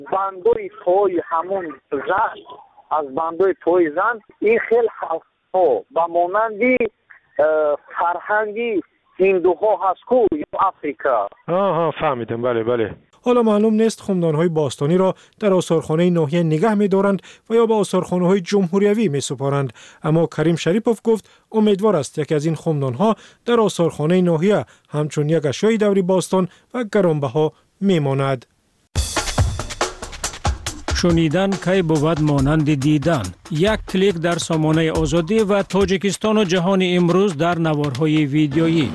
бандои пои ҳамон зан аз бандои пои зан ин хел ҳалқҳо ба монанди фарҳанги ҳиндуҳо ҳаст ку ё Африка. فهمیدم. بله. حالا معلوم نیست خمدان‌های باستانی را در آثارخانه ناحیه نگه می‌دارند و یا به آثارخانه‌های جمهوریوی می‌سپارند، اما کریم شریپوف گفت امیدوار است یکی از این خمدان‌ها در آثارخانه ناحیه همچون یک اشیای دوری باستان و گرانبها می‌ماند. شنیدن کی بود مانند دیدن. یک کلیک در سامانه آزادی و تاجیکستان و جهان امروز در نوارهای ویدیویی.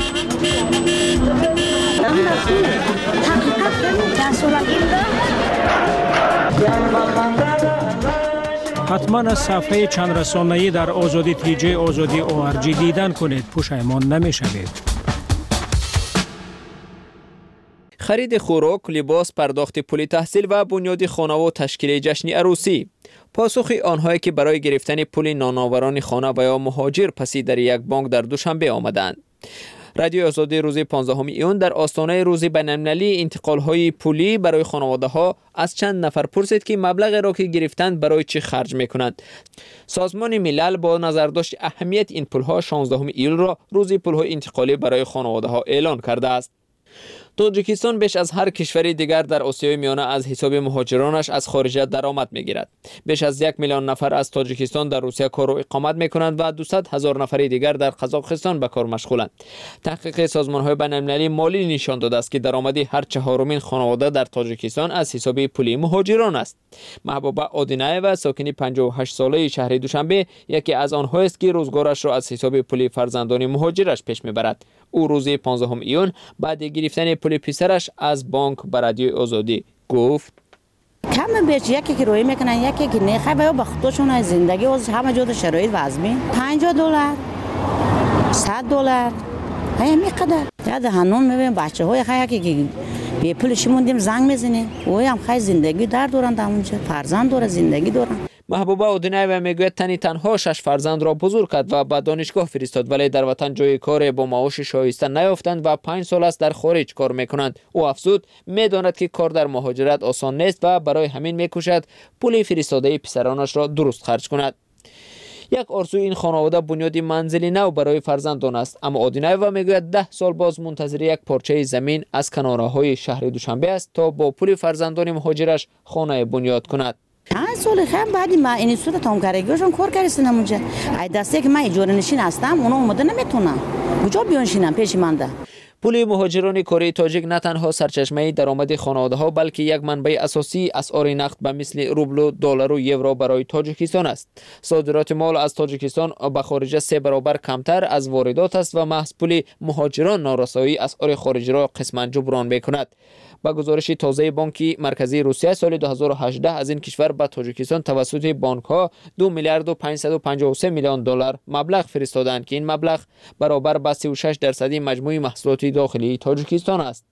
حتما از صفحه چند رسانه‌ای در آزادی تیجه آزادی ORG دیدن کنید، پشیمان نمی‌شوید. خرید خوراک، لباس، پرداخت پول تحصیل و بنیاد خانه و تشکیل جشن عروسی. پاسخ آنهایی که برای گرفتن پول نانآوران خانه و یا مهاجر پسی در یک بانک در دوشنبه آمدند. رادیو آزادی روز 15 ایون در آستانه روز بین‌المللی انتقال‌های پولی برای خانواده‌ها از چند نفر پرسید که مبلغ را که گرفتند برای چه خرج می‌کنند. سازمان ملل با نظرداشت اهمیت این پول‌ها 16 ایول را روز پول‌های انتقالی برای خانواده‌ها اعلان کرده است. تاجیکستان بیش از هر کشور دیگر در آسیای میانه از حساب مهاجرانش از خارج درآمد میگیرد. بیش از 1 میلیون نفر از تاجیکستان در روسیه کار و اقامت میکنند و 200,000 نفر دیگر در قزاقستان به کار مشغولند. تحقیق سازمان‌های بین‌المللی مالی نشان داده است که درآمدی هر چهارمین خانواده در تاجیکستان از حساب پولی مهاجران است. محبوبه آدینایوا ساکن 58 ساله شهر دوشنبه یکی از آنها است که روزگارش را از حساب پولی فرزندان مهاجرش پیش میبرد. او روز 15 ایون بعد گرفتن پول پسرش از بانک به رادیو آزادی گفت کم بیش یکی که روی میکنن یکی که نه خیلی با خودشون زندگی از همه جور شرایط وضعی $50 $100 همینقدر. یاد هنون میبینیم بچه‌های خیلی که به پولش موندیم زنگ میزنه و هم خیلی زندگی در دورن اونجا فرزند داره زندگی دارن. محبوبه آدینایوا میگوید تنها 6 فرزند را بزرگ کرد و به دانشگاه فرستاد، ولی در وطن جای کار با معاش شایسته نیافتند و 5 سال است در خارج کار میکنند. او افزود میداند که کار در مهاجرت آسان نیست و برای همین میکوشد پول فرستاده پسرانش را درست خرج کند. یک آرزوی این خانواده بنیاد منزلی نو برای فرزندان است، اما آدینایوا میگوید 10 سال باز منتظر یک پارچه زمین از کناره‌های شهر دوشنبه است تا با پول فرزندان مهاجرش خانه بنیاد کند. 5 سال خیلی بعدی ما اینستیتوت تامکارگیشون کار کردن اونجا. ای دسته که من اجاره نشین هستم اونا اومده نمیتونم کجا بیانشینم پیش منده. پول مهاجران کره تاجیک نه تنها سرچشمه درآمد خانواده‌ها بلکه یک منبع اساسی اسعار نقد به مثل روبل، دلار و یورو برای تاجیکستان است. صادرات مال از تاجیکستان به خارج 3 برابر کمتر از واردات است و محض پول مهاجران نارسایی اسعار خارجی را قسماً جبران می‌کند. با گزارش تازه بانک مرکزی روسیه سال 2018 از این کشور به تاجیکستان توسط بانک‌ها 2 میلیارد و 553 میلیون دلار مبلغ فرستادند که این مبلغ برابر با 36% مجموع محصولات داخلی تاجیکستان است.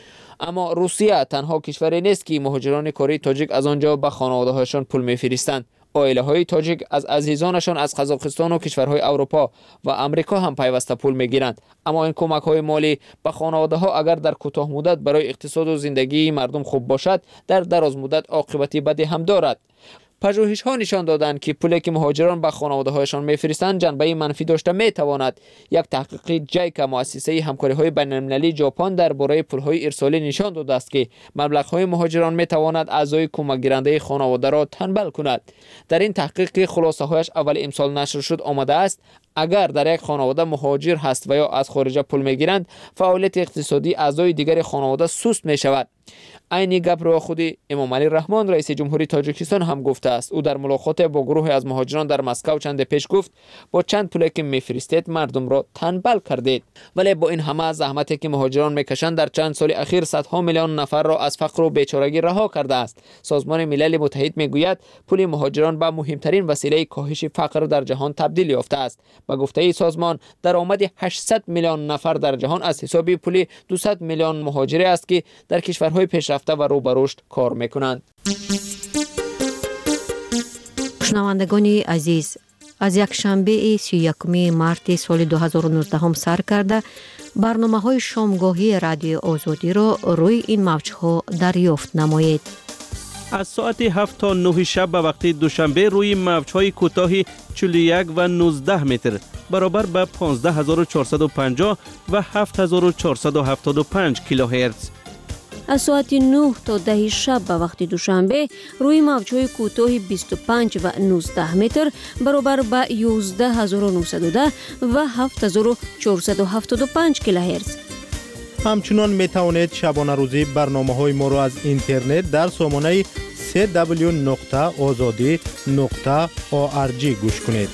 اما روسیه تنها کشوری نیست که مهاجران کره تاجیک از آنجا به خانواده‌هایشان پول می‌فرستند. عائله‌های تاجیک از عزیزانشان از قزاقستان و کشورهای اروپا و آمریکا هم پیوسته پول می‌گیرند، اما این کمک‌های مالی به خانواده‌ها اگر در کوتاه مدت برای اقتصاد و زندگی مردم خوب باشد، در دراز مدت عاقبت بدی هم دارد. پژوهش‌ها نشان دادند که پولی که مهاجران به خانواده‌هایشان می‌فرستند جنبه منفی داشته می‌تواند. یک تحقیق جایکا مؤسسه همکاری‌های بین‌المللی ژاپن درباره پول‌های ارسالی نشان داده است که مبلغ‌های مهاجران می‌تواند اعضای کمک گیرنده خانواده را تنبل کند. در این تحقیق خلاصه‌هایش اول امسال نشر شد آمده است اگر در یک خانواده مهاجر هست و یا از خارج پول می‌گیرند، فعالیت اقتصادی اعضای دیگر خانواده سست می‌شود. عین گپ را خود امام علی رحمان رئیس جمهوری تاجیکستان هم گفته است. او در ملاقات با گروه از مهاجران در مسکو چند پیش گفت با چند پولی که میفرستید مردم را تنبل کردید. ولی با این همه زحمتی که مهاجران میکشند در چند سال اخیر صدها میلیون نفر را از فقر و بیچارگی رها کرده است. سازمان ملل متحد میگوید پول مهاجران به مهمترین وسیله کاهش فقر در جهان تبدیل یافته است. با گفته سازمان درآمد 800 میلیون نفر در جهان از حساب پول 200 میلیون مهاجر است که در کشورهای پیشرفته و رو به رشد کار میکنند. شنوندگان عزیز، از یک شنبه 31 مارت سال 2019 سر کرده برنامه‌های شامگاهی رادیو آزادی را روی این موج‌ها دریافت نمایید. از ساعت 7 تا 9 شب به وقت دوشنبه روی موج‌های کوتاه 41 و 19 متر برابر به 15450 و 7475 کیلوهرتز. از ساعت 9 تا 10 شب به وقت دوشنبه روی موج‌های کوتاه 25 و 19 متر برابر به 11910 و 7475 کیلوهرتز. همچنان می توانید شبانه روزی برنامه‌های ما را از اینترنت در سامانه www.azadi.org گوش کنید.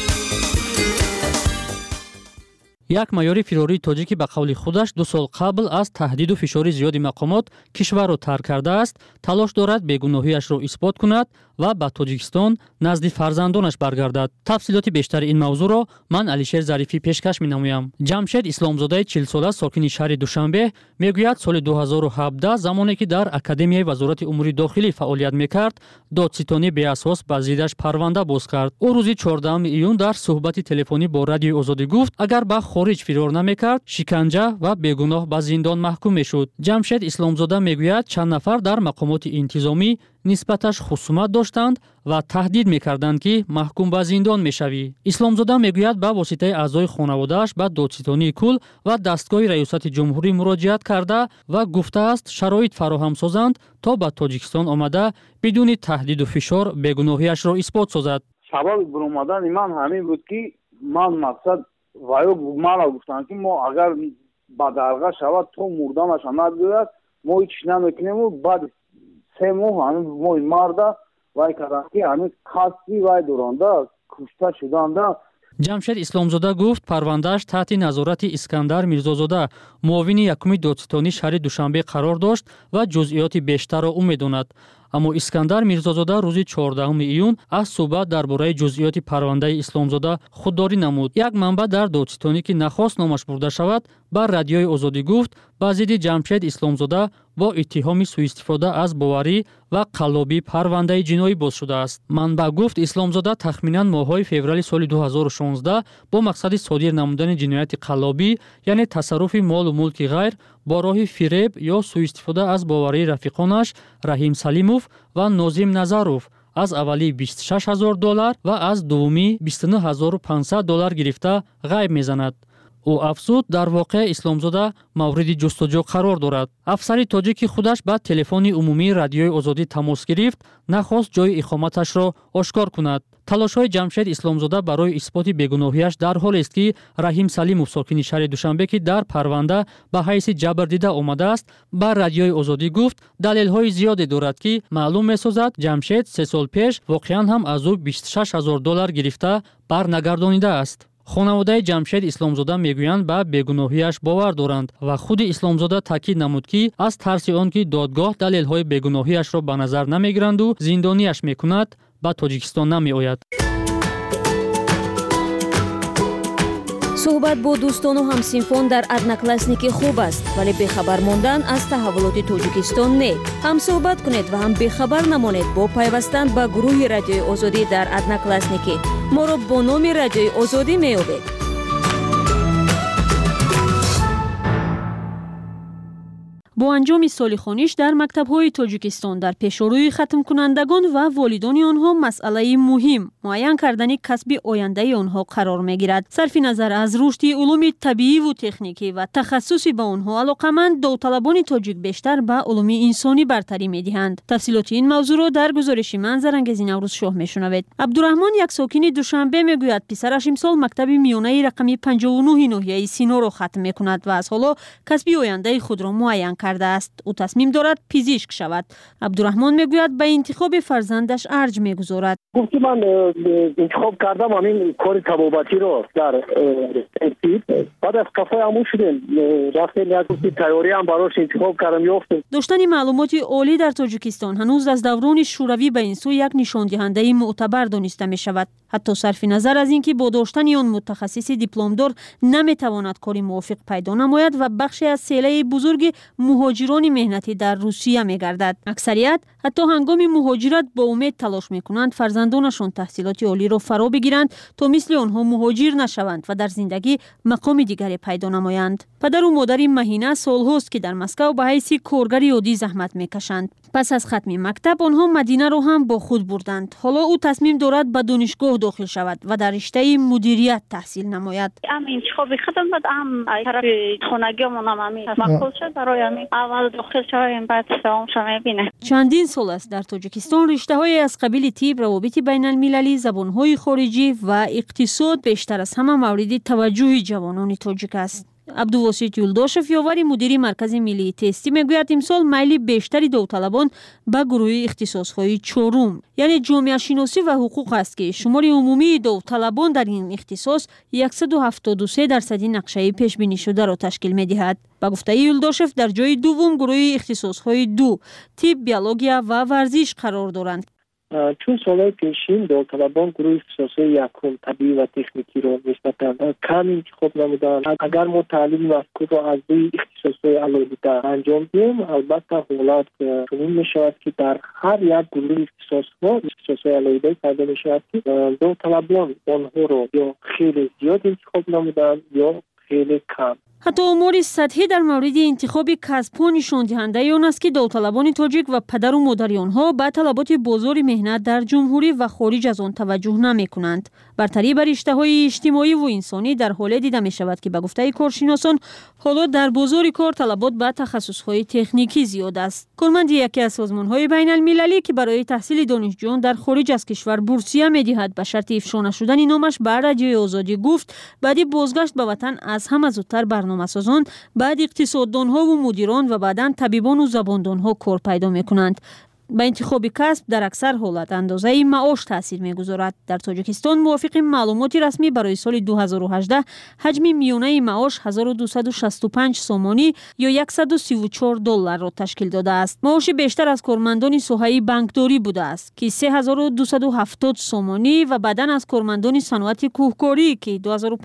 یک майори фирори тоҷикӣ ба қавли худаш 2 сол қабл аз таҳдиду фишори зиёди мақомот кишварро тарк кардааст, талош дорад бегуноҳиашро исбот кунад ва ба Тоҷикистон назди фарзандонаш баргардад. Тафсилоти бештари ин мавзӯъро ман Алишер Зарифӣ пешкаш менамоям. Ҷамшед Исломзодаи 40 сола сокини шаҳри Душанбе мегӯяд соли 2017 замоне ки дар Академияи Вазорати Умури Дохилӣ фаъолият мекард, додситонӣ беасос ба зиддаш парванда боз кард. ӯ рӯзи 14 июн дар суҳбати телефонӣ бо Радиои Озодӣ гуфт, агар ба хориҷ фирор намекард, шиканҷа ва бегуноҳ ба зиндон маҳкум мешуд. Ҷамшед Исломзода мегӯяд, чанд нафар дар мақомоти интизомӣ нисбаташ хусумат доштанд ва таҳдид мекарданд ки маҳкум ба зиндон мешавӣ. Исломзода мегӯяд ба воситаи аъзои хонаводааш ба додситонии кул ва дастгоҳи раёсати ҷумҳурӣ муроҷиат карда ва гуфтааст шароит фароҳам созанд то ба Тоҷикистон омада бидуни таҳдиду фишор бегуноҳиашро исбот созад. сабаби буромадани ман ҳамин буд ки ман мақсад ваё мана гуфтанд ки мо агар ба дарга шавад то мурданаша надгӯяд мо ҳеч намекунему. баъд 3 моҳ ҳамин мои марда вай карданд ки ҳамин қасди вай дуронда кушта шуданда. Ҷамшед Исломзода гуфт, парвандааш таҳти назорати Искандар Мирзозода, муовини якуми додситони шаҳри Душанбе қарор дошт ва ҷузъиёти бештарро ӯ медонад. аммо Искандар Мирзозода рӯзи 14 июн аз суҳбат дар бораи ҷузъиёти парвандаи Исломзода худдорӣ намуд. Як манбаъ дар додситонӣ ки нахост номаш бурда шавад, ба Радиои Озодӣ гуфт, ба зидди Ҷамшед Исломзода бо иттиҳоми сӯистифода аз боварӣ ва қаллобӣ парвандаи ҷиноӣ боз шудааст. Манбаъ гуфт, Исломзода тахминан моҳҳои феврали соли 2016 бо мақсади содир намудани ҷинояти қаллобӣ, яъне тасарруфи молу мулки ғайр бо роҳи фиреб ё сӯистифода аз боварии рафиқонаш Раҳим Салимов ва Нозим Назаров аз аввали $26000 ва аз дуввуми $29500 гирифта ғайб мезанад. ӯ афзуд, дар воқеа Исломзода мавриди ҷустуҷӯ қарор дорад. Афсари тоҷики худаш ба телефони умумии Радиои Озодӣ тамос гирифт, нахост ҷои иқоматашро ошкор кунад. талошҳои Ҷамшед Исломзода барои исботи бегуноҳиаш дар ҳолест ки Раҳим Салимов сокини шаҳри Душанбе ки дар парванда ба ҳайси ҷабрдида омадааст, ба Радиои Озодӣ гуфт, далелҳои зиёде дорад ки маълум месозад Ҷамшед 3 сол пеш воқеан ҳам аз ӯ $26000 гирифта барнагардонидааст. хонаводаи Ҷамшед Исломзода мегӯянд ба бегуноҳиаш бовар доранд ва худи Исломзода таъкид намуд ки аз тарси он ки додгоҳ далелҳои бегуноҳиашро ба назар намегиранду зиндониаш мекунад, ба Тоҷикистон намеояд. суҳбат бо дӯстону ҳамсинфон дар одноклассники хуб аст, вале бехабар мондан аз таҳаввулоти Тоҷикистон не. ҳам суҳбат кунед ва ҳам бехабар намонед бо пайвастан ба гурӯҳи Радиои Озодӣ дар одноклассники. моро бо номи Радиои Озодӣ меёбед. бо анҷоми солихониш дар мактабҳои Тоҷикистон дар пешорӯи хатмкунандагон ва волидони онҳо масъалаи муҳим муайян кардани касби ояндаи онҳо қарор мегирад. сарфи назар аз рушди улуми табииву техникӣ ва тахассуси ба онҳо алоқаманд, довталабони тоҷик бештар ба улуми инсонӣ бартарӣ медиҳанд. тафсилоти ин мавзӯъро дар гузориши ман Зарангези Наврӯзшоҳ мешунавед. Абдураҳмон, як сокини Душанбе, мегӯяд писараш имсол мактаби миёнаи рақами 59 ноҳияи Синоро хатм мекунад ва аз ҳоло касби ояндаи худро муайян кардааст. ӯ тасмим дорад пизишк шавад. Абдураҳмон мегӯяд ба интихоби фарзандаш арҷ мегузорад. гуфти ман интихоб кардам ҳамин кори табобатиро дар баъд аз қафои амӯ шудем рафтем як гуфти тайёриам барош интихоб кардам ёфтем. доштани маълумоти олӣ дар Тоҷикистон ҳанӯз аз даврони шӯравӣ ба ин сӯ як нишондиҳандаи мӯътабар дониста мешавад. ҳатто сарфи назар аз ин ки бо доштани он мутахассиси дипломдор наметавонад кори мувофиқ пайдо намояд ва бахше аз селаи бузурги муҳоҷирони меҳнатӣ дар Русия мегардад. аксарият ҳатто ҳангоми муҳоҷират бо умед талош мекунанд фарзандонашон таҳсилоти олиро фаро бигиранд, то мисли онҳо муҳоҷир нашаванд ва дар зиндагӣ мақоми дигаре пайдо намоянд. падару модари Маҳина солҳост ки дар Москав ба ҳайси коргари оддӣ заҳмат мекашанд. پس از ختم مکتب آنها مدینه را هم با خود بردند. حالا او تصمیم دارد به دانشگاه داخل شود و در رشته مدیریت تحصیل نماید. انتخاب خودم بود طرف خانگیمون هم مقبول شد برای اول داخل شویم بعد دوام شما بینه. چندین سال است در تاجیکستان رشته‌های از قبیل طب، روابط بین المللی، زبان‌های خارجی و اقتصاد بیشتر از همه مورد توجه جوانان تاجیک است. عبدالواسیط یولداشف یاوری مدیر مرکز ملی تستی میگوید امسال میل بیشتری داوطلبان به گروه اختصاص‌های چهارم یعنی جامعه شناسی و حقوق است که شمار عمومی داوطلبان در این اختصاص 173% نقشه پیش بینی شده را تشکیل می‌دهد. با گفته یولداشف در جای دوم گروه اختصاص‌های 2 طب، بیولوژی و ورزش قرار دارند. چون سالهای پیشین داوطلبان گروه اختصاصی یکم طبی و تکنیکی را نسبتاً کم انتخاب نمودند. اگر ما تعلیم مفکوک را از روی اختصاصهای علاوه انجام دهیم البته حالت چنین میشود که در هر یک گروه اختصاصهای علاوه پیدا میشود که داوطلبان آنها را یا خیلی زیاد انتخاب نمودند یا خیلی کم. حتی امور سطحی در مورد انتخاب کسب‌ها نشان دهنده آن است که داوطلبان تاجیک و پدر و مادر آنها به طلبات بازار مهنت در جمهوری و خارج از آن توجه نمی‌کنند. برتری بر رشته‌های اجتماعی و انسانی در حال دیده می‌شود که به گفته کارشناسان حالا در بازار کار طلبات به تخصص‌های تکنیکی زیاد است. کارمند یکی از سازمان‌های بین‌المللی که برای تحصیل دانشجویان در خارج از کشور بورسیه می‌دهد به شرط افشا نشدن نامش به رادیوی آزادی گفت بعد بازگشت به وطن از هم زودتر برنامه‌سازان، بعد اقتصاددان‌ها و مدیران و بعداً طبیبان و زباندان‌ها کار پیدا می‌کنند. به انتخاب کسب در اکثر حالت اندازه معاش تاثیر می‌گذارد. در تاجیکستان موافق معلومات رسمی برای سال 2018 حجم میانه معاش 1265 سومانی یا $134 را تشکیل داده است. معاش بیشتر از کارمندان ساحه بانکداری بوده است که 3270 سومانی و بعداً از کارمندان صنعت کوهکاری که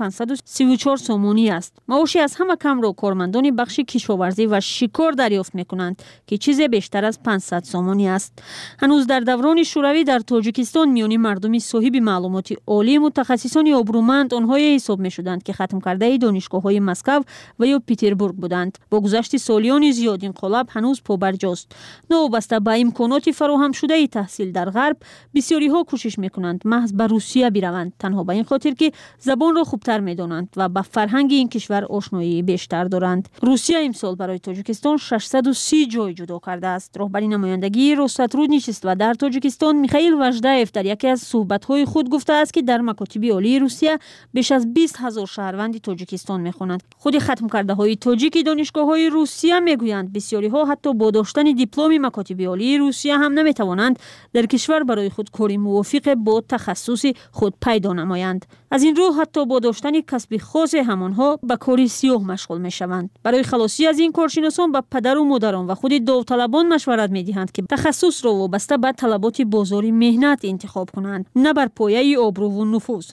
2534 سومانی است. معاشی از همه کم را کارمندان بخش کشاورزی و شکار دریافت می‌کنند که چیز بیشتر از 500 سومانی است. هنوز در دوران شوروی در تاجیکستان میان مردم صاحب معلومات عالی متخصصان ابرومند آنهای حساب می‌شدند که ختم کرده دانشگاه‌های مسکو و یا پترزبورگ بودند. با گذشت سالیان زیاد انقلاب هنوز پابرجاست. نوبسته به امکانات فراهم شده تحصیل در غرب بسیاری‌ها کوشش می‌کنند محض به روسیه بروند، تنها به این خاطر که زبان را خوبتر می‌دانند و با فرهنگ این کشور آشنایی بیشتر دارند. روسیه امسال برای تاجیکستان 630 جای جدا کرده است. رهبر نمایندگی روسترود نشست و در تاجیکستان میخائیل واژدایف در یکی از صحبت‌های خود گفته است که در مکاتب عالی روسیه بیش از 20,000 شهروند تاجیکستان میخوانند. خود ختم کرده های تاجیک دانشگاه‌های روسیه میگویند بسیاری ها حتی با داشتن دیپلم مکاتب عالی روسیه هم نمیتوانند در کشور برای خود کاری موافق با تخصص خود پیدا نمایند. از این رو حتی با داشتن کسب خاص همانها به کار سیاه مشغول میشوند. برای خلاصی از این کارشناسان به پدر و مادران و خود داوطلبان مشورت میدهند که تخصص را وابسته به طلبات بازار مهنت انتخاب کنند، نه بر پایه آبرو و نفوذ.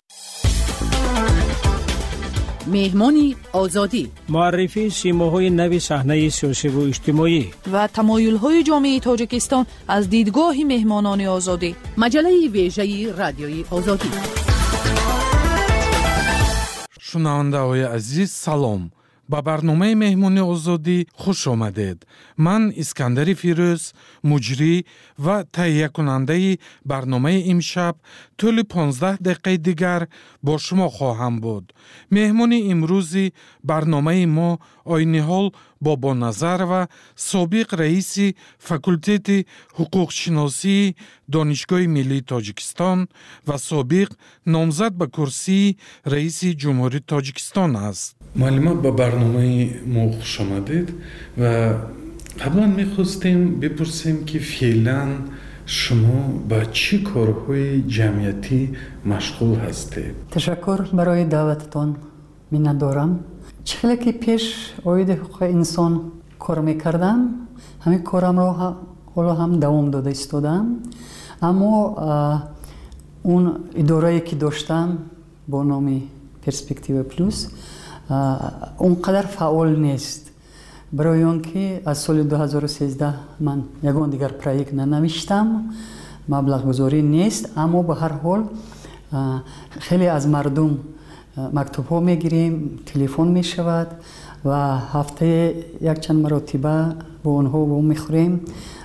مهمانی آزادی، معرفی سیماهای نو صحنه سیاسی و اجتماعی و تمایل‌های جامعه تاجیکستان از دیدگاه مهمانان آزادی. مجله ویژه رادیوی آزادی. شنونده‌های عزیز سلام. با برنامه مهمانی آزادی خوش آمدید. من اسکندر فیروز، مجری و تهیه کننده برنامه امشب طول 15 دقیقه دیگر با شما خواهم بود. مهمانی امروزی برنامه ما آینی حال بابا نظر و سابق رئیس فاکولتت حقوق شناسی دانشگاه ملی تاجیکستان و سابق نامزد به کرسی رئیس جمهوری تاجیکستان است. معلومات با برنامه ما خوش آمدید و قبلا میخواستیم بپرسیم که فعلا شما با چی کارهای جمعیتی مشغول هستید؟ تشکر برای دعوتتان می‌دارم. چهل که پیش اوید حقوق انسان کار میکردم، همین کارم را حالا هم دوام داده ایستادم، اما اون اداره‌ای که داشتم با نام پرسپکتیو پلوس اونقدر فعال نیست. برای آنکه از سال 2013 من یگان دیگر پروژه ننوشتم، مبلغ گذاری نیست، اما به هر حال خیلی از مردم مکتوب ها میگیریم، تلفن میشود و هفته یک چند مرتبه با اونها میخوریم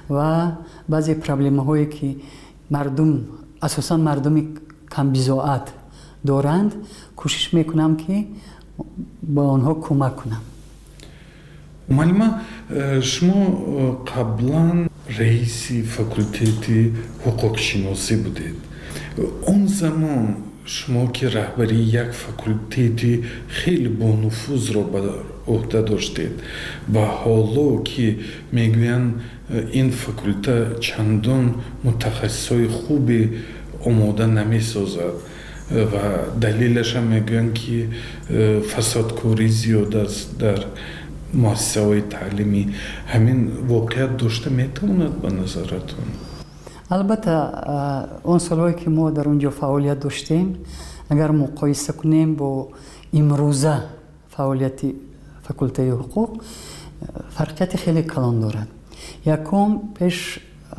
و بعضی پرابلم‌هایی که مردم اساساً مردم کمبزاعت دارند کوشش میکنم که با آنها کمک کنم. معلم شما قبلا رئیس فاکولته حقوق شناسی بودید. اون زمان شما که رهبری یک فاکولته خیلی با نفوذ را بر عهده داشتید و حالا که میگویند این فاکولته چندان متخصصای خوبی آماده نمیسازد و دلیلش هم میگویند که فسادکاری زیاد است در مؤسسه های تعلیمی. همین واقعیت داشته میتواند به نظرتون؟ البته اون سالهایی که ما در اونجا فعالیت داشتیم اگر مقایسه کنیم با امروزه فعالیت فاکولته حقوق فرقیت خیلی کلان دارد. یکم پیش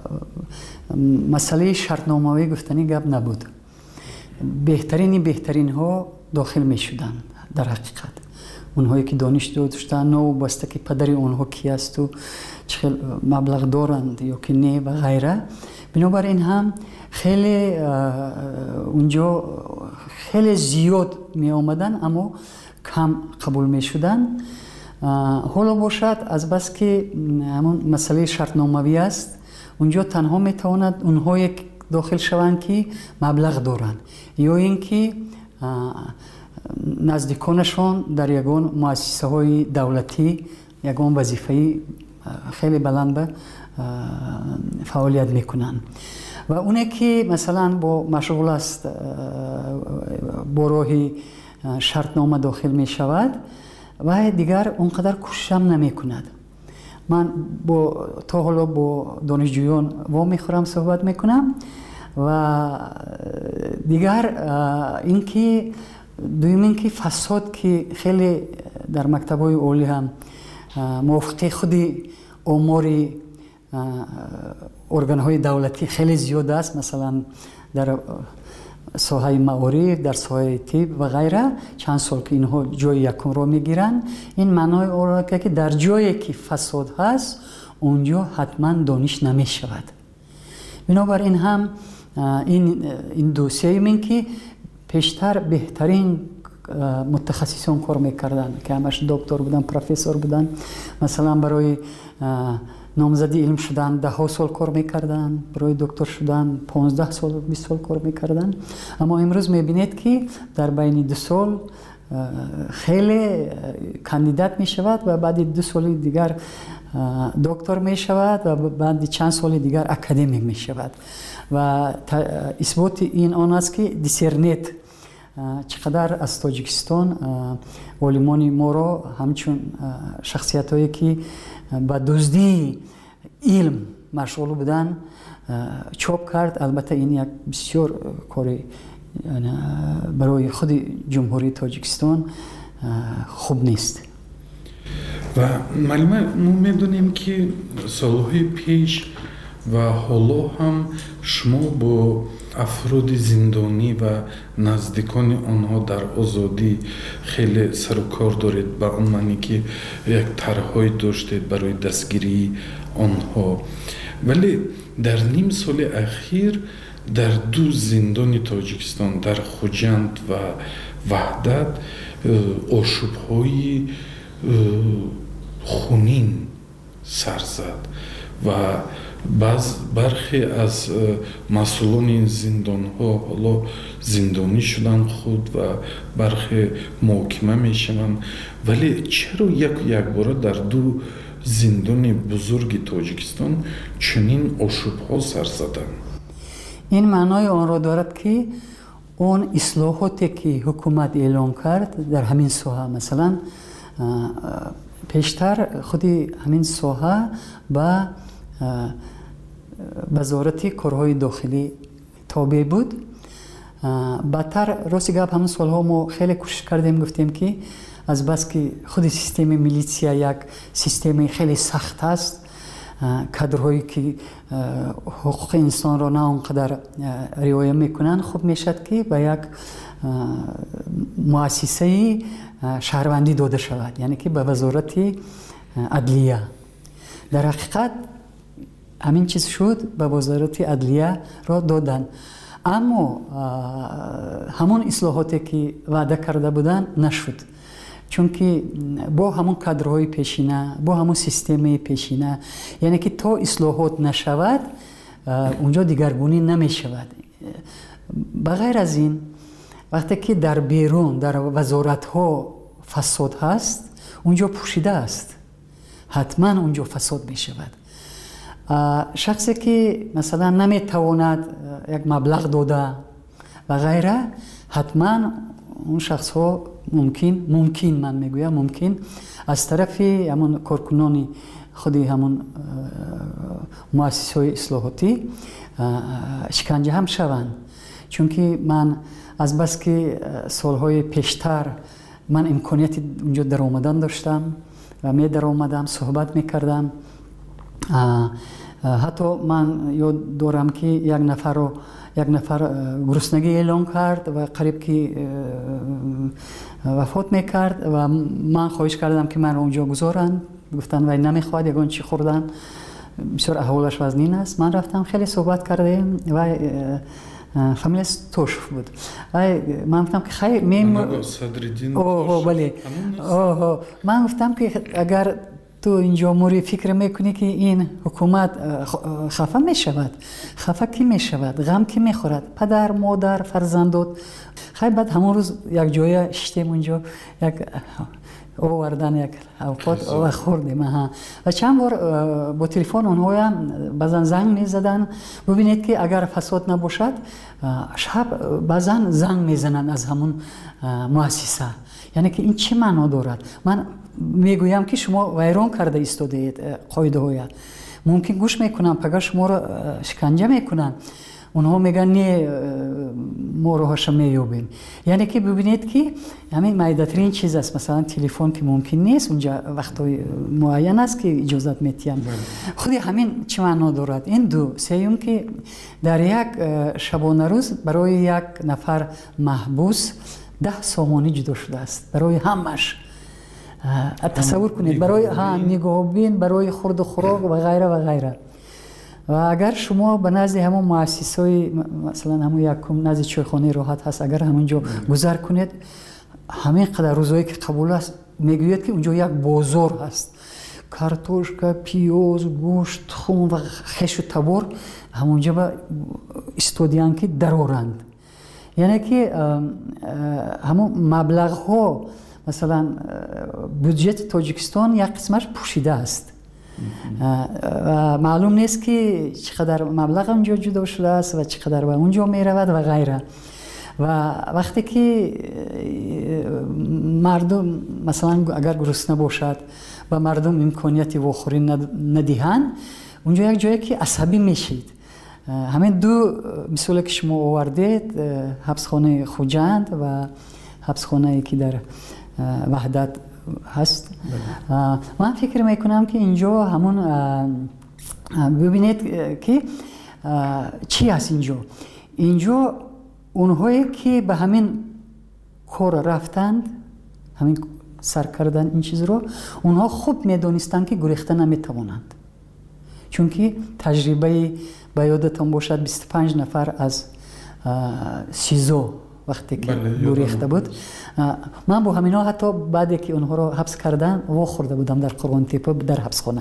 مسئله شرطنامه‌ای گفتنی گپ نبود. بهترین ها داخل می شدن. در حقیقت اونهایی که دانش داشتن و بسته که پدر اونها کی است و چه مبلغ دارند یا که نه و غیره. بنابراین هم خیلی اونجا خیلی زیاد می آمدن اما کم قبول می شدن. حالا باشد از بس که همون مسئله شرطنامه‌ای است اونجا تنها می تواند اونهایی داخل شوند که مبلغ دارند یا اینکه نزدیکانشان در یگان مؤسسه های دولتی یگان وظیفه‌ای خیلی بلند به فعالیت میکنن و اونه که مثلا با مشغول است با راه شرطنامه داخل می شود و دیگر اونقدر کوششم نمی کند. من تا حالا با دانشجویان وا میخورم صحبت میکنم و دیگر اینکه دویم اینکه فساد که خیلی در مکتب‌های عالی هم موافقه خودی آماری ارگان‌های دولتی خیلی زیاد است، مثلا در ساحه معارف، در ساحه طب و غیره چند سال که اینها جای یکم را میگیرن. این معنای آن که در جایی که فساد هست اونجا حتما دانش نمی شود. بنابراین هم این دوسیه من که پیشتر بهترین متخصصان کار میکردن که همش دکتر بودن، پروفسور بودن، مثلا برای نامزدی علم شدن 10 سال کار میکردن، برای دکتر شدن 15 سال 20 سال کار میکردن. اما امروز میبینید که در بین 2 سال خیلی کاندیدات میشود و بعد 2 سال دیگر دکتر میشود و بعد چند سال دیگر اکادمیک میشود و اثبات این آن است که دیسرنت چقدر از تاجیکستان علمان ما را همچون شخصیت هایی که با دزدی علم مشغول بودن چاپ کرد. البته این یک بسیار کاری برای خود جمهوری تاجیکستان خوب نیست. و معلومه ما میدونیم که سالهای پیش و حالا هم شما با افراد زندانی و نزدیکان آنها در آزادی خیلی سر و کار دارید، به اون معنی که یک طرح‌های داشتید برای دستگیری آنها. ولی در نیم سال اخیر در 2 زندان تاجیکستان، در خوجند و وحدت، آشوب‌های خونین سر زد و برخی از مسئولان این زندان ها حالا زندانی شدن خود و برخی محاکمه میشن. ولی چرا یک بار در 2 زندان بزرگ تاجیکستان چنین آشوب ها سر زدن؟ این معنای آن را دارد که اون اصلاحاتی که حکومت اعلام کرد در همین ساحه، مثلا پیشتر خودی همین ساحه با وزارت کارهای داخلی تابع بود. بعدتر راستی گپ همون سالها ما خیلی کوشش کردیم، گفتیم که از بس که خود سیستم میلیسیا یک سیستم خیلی سخت است، کادرهایی که حقوق انسان را نه اونقدر رعایت میکنن، خوب میشد که به یک مؤسسه شهروندی داده شود، یعنی که به وزارت عدلیه. در حقیقت همین چیز شد به وزارت عدلیه را دادن. اما همون اصلاحاتی که وعده کرده بودن نشد، چون که با همون کادرهای پیشینه، با همون سیستم پیشینه، یعنی که تا اصلاحات نشود اونجا دیگرگونی نمی شود. بغیر از این وقتی که در بیرون در وزارت ها فساد هست، اونجا پوشیده است، حتما اونجا فساد می شود. شخصی که مثلا نمی تواند یک مبلغ داده و غیره، حتما اون شخص ها ممکن من میگویم ممکن از طرف همون کارکنان خودی همون مؤسسه اصلاحاتی شکنجه هم شوند. چون که من از بس که سالهای پیشتر من امکانیت اونجا در آمدن داشتم و می در آمدم صحبت می کردم. حتی من یاد دارم که یک نفر گرسنگی اعلام کرد و قریب که وفات می کرد و من خواهش کردم که من اونجا گذارن. گفتن وای نمیخواد، یگان چی خوردن، بسیار احوالش وزنین است. من رفتم خیلی صحبت کردیم و فامیلش توشف بود و من گفتم که خیر من گفتم که اگر تو اینجا موری فکر میکنی که این حکومت خفه میشود، خفه کی میشود، غم کی میخورد، پدر مادر فرزندات. خیر بعد همون روز یک جای شتیم اونجا یک آوردن یک اوقات و خوردیم و چند بار با تلفن اونها هم بعضا زنگ میزدن. ببینید که اگر فساد نباشد شب بعضا زنگ میزنن از همون مؤسسه. یعنی که این چه معنا دارد؟ من میگویم که شما ویران کرده ایستاده اید قاعده های، ممکن گوش میکنن پگاه شما رو شکنجه میکنن. اونها میگن نه ما روحش مییابیم. یعنی که ببینید که همین مایدترین چیز است. مثلا تلفن که ممکن نیست اونجا وقتای معین است که اجازت میتیم. خودی همین چه معنا دارد؟ این دو. سوم که در یک شبانه روز برای یک نفر محبوس 10 سامانی جدا شده است برای همش. تصور کنید، برای نگاه بین، برای خورد و خوراک و غیره و غیره. و اگر شما به نزد همون مؤسسه‌های مثلا همون یکم نزد چایخانه راحت هست، اگر همونجا گذر کنید، همین قدر روزایی که قبول است میگوید که اونجا یک بازار هست، کارتوشکا، پیاز، گوشت، خون و خش و تبر همونجا به استودیان که درآورند. یعنی که همون مبلغ ها مثلا بودجت تاجیکستان یک قسمش پوشیده است و معلوم نیست که چقدر مبلغ اونجا جدا شده است و چقدر به اونجا می رود و غیره. و وقتی که مردم مثلا اگر گرسنه باشد و مردم امکانیتی واخوری ندهند، اونجا یک جایی که عصبی میشید. همین دو مثالی که شما آوردید، حبسخانه خوجند و حبسخانه که در وحدت هست، من فکر میکنم که اینجا همون ببینید که چی هست اینجا اونهایی که به همین کار رفتند، همین سر کردن این چیز رو، اونها خوب میدونستند که گریخته نمیتوانند. چون که تجربه به یادتان باشد 25 نفر از سیزو وقتی که گریخته بود، من با همینا حتی بعدی که اونها رو حبس کردن خورده بودم در قربان تیپه در حبس خانه.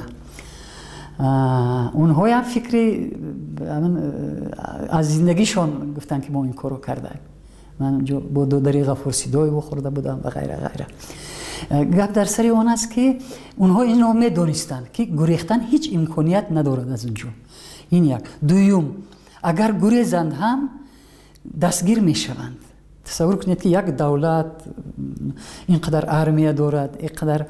اونها هم فکری از زندگیشون گفتن که ما این کارو کردیم. من با 2 دقیقه فرسیدای خورده بودم و غیره غیره. گپ در سر اون است که اونها اینو میدونستند که گریختن هیچ امکانیت ندارد از اونجا. این یک. دوم، اگر گریزند هم دستگیر میشوند. تصور کنید که یک دولت اینقدر ارمیه دارد، اینقدر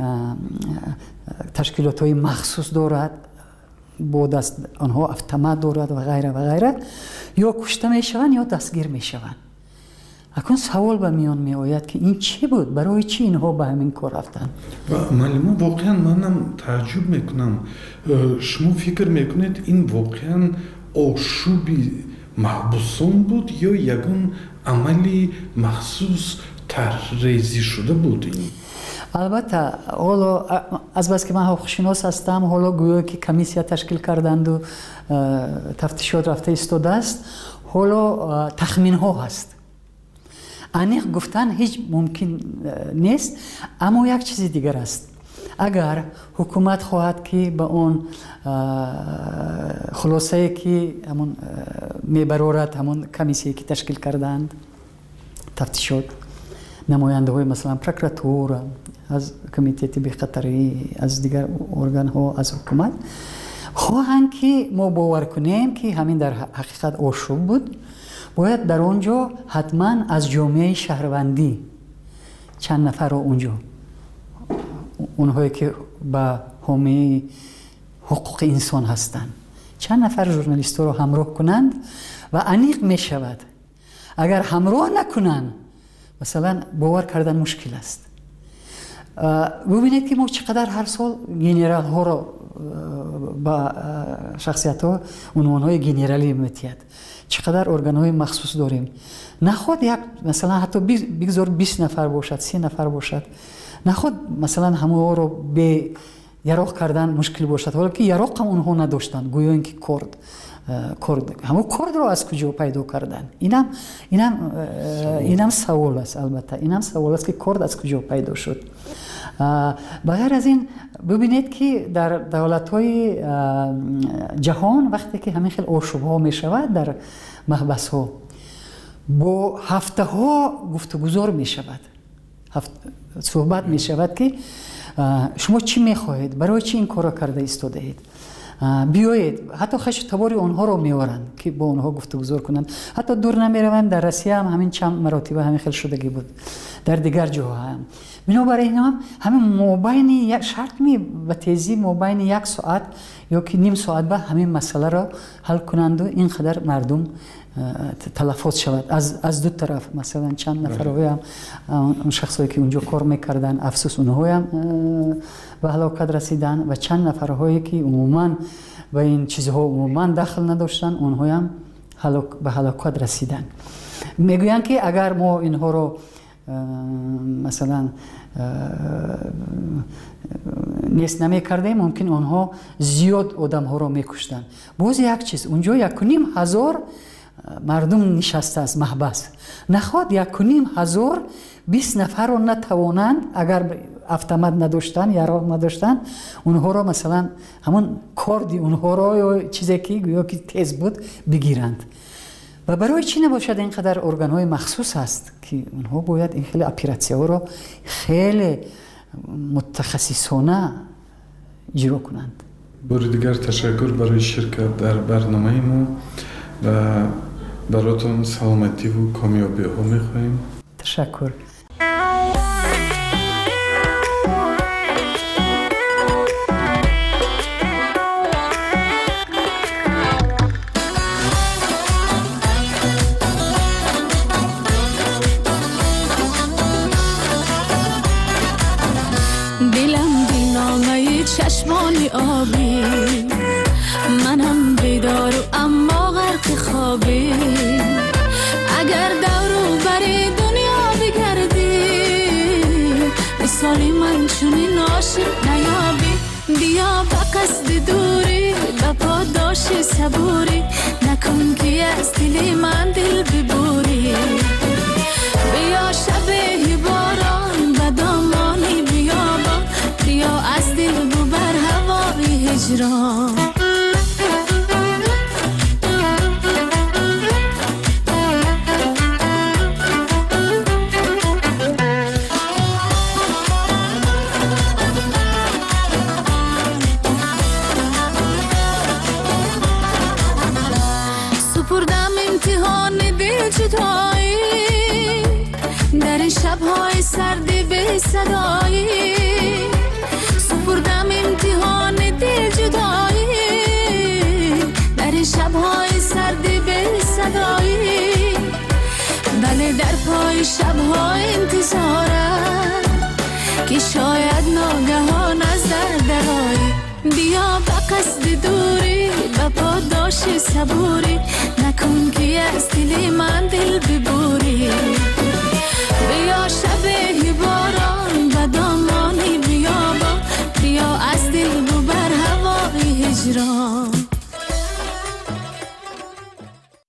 تشکیلات های مخصوص دارد، با دست آنها اتومات دارد و غیره و غیره، یا کشته میشوند یا دستگیر میشوند. اکنون سوال به میان می آید که این چی بود؟ برای چی اینها به همین کار رفتن؟ معلم، واقعا منم تعجب میکنم. شما فکر میکنید این واقعا آشوبی محبوسان بود یا یگان عملی مخصوص طرح‌ریزی شده بود؟ این البته حالا از بس که من حقوقشناس هستم، حالا گویا که کمیسیا تشکیل کردند و تفتیشات رفته ایستاده است، حالا تخمین ها هست. انیق گفتن هیچ ممکن نیست، اما یک چیز دیگر است. اگر حکومت خواهد که به اون خلاصه که همون میبرارد، همون کمیسیه که تشکیل کردند تفتیشات، نماینده های مثلا پروکراتور، از کمیته طب خطری، از دیگر ارگان ها، از حکومت، خواهند که ما باور کنیم که همین در حقیقت آشوب بود، باید در اونجا حتما از جامعه شهروندی چند نفر اونجا، اونهایی که به حامی حقوق انسان هستند، چند نفر ژورنالیست رو همراه کنند و انیق می شود. اگر همراه نکنند مثلا باور کردن مشکل است. ببینید که ما چقدر هر سال گنرال ها رو با شخصیت ها عنوان های گنرالی میتید، چقدر ارگان های مخصوص داریم. نخواد یک مثلا حتی بگذار 20 نفر باشد، 30 نفر باشد، نخواد مثلا همه رو به یراق کردن مشکل باشد، حالا که یراق هم اونها نداشتن، گویا اینکه کرد همه کرد رو از کجا پیدا کردن. اینم سوال است. البته اینم سوال است که کرد از کجا پیدا شد. بغیر از این ببینید که در دولت‌های جهان وقتی که همین خیلی آشوب‌ها می‌شود در محبس‌ها، با هفته ها گفتگوزار می‌شود، صحبت می‌شود که شما چی می‌خواهید، برای چی این کارا کرده ایستاده اید، بیایید. حتی خش تباری آنها رو میارن که با آنها گفتگو کنند. حتی دور نمیروم، در روسیه هم همین چند مراتب همین خیلی شدگی بود، در دیگر جاها هم. بنابراین همین مابین یک شرط می به تیزی مابین 1 ساعت یا که نیم ساعت به همین مسئله را حل کنند و اینقدر مردم تلفات شود از دو طرف. مثلا چند نفر هم اون شخصایی که اونجا کار میکردن افسوس اونها هم به هلاکت رسیدن و چند نفرهایی که عموما به این چیزها عموما دخل نداشتن اونها هم به هلاکت رسیدن. میگویند که اگر ما اینها رو مثلا نیست نمی کردیم ممکن آنها زیاد آدم ها رو میکشتن. باز یک چیز اونجا 1,500 مردم نشسته است محبس، نخواد 1,500 20 نفر رو نتوانند اگر автомат نداشتن یا راه نداشتن اونها رو مثلا همون کاردی اونها رو یا چیزی که گویا که تیز بود بگیرند. و برای چی نباشد اینقدر ارگان های مخصوص هست که اونها باید این خیلی اپراسیون رو خیلی متخصصانه اجرا کنند. بار دیگر تشکر برای شرکت در برنامه ما و براتون سلامتی و کامیابی ها میخواییم. تشکر. چشمانی آبی منم بیدار و اما غرق خوابی، اگر دورو بری دنیا بگردی مثالی من چونین عاشق نیابی. بیا به قصد دوری به پاداش صبوری، نکن که از دل من دل ببوری. بیا شبه باران به دامانی بیابان، بیا از دل ببر هوای هجران. سپردم امتحان دل جدایی در این شب‌های سردی به صدایی، سپردم امتحان دل جدایی در این شب‌های سردی به صدایی. بله در پای شب‌ها انتظارم که شاید ناگهان از درآیی. بیا به قصد دوری به پاداش صبوری، نکن که از دل من دل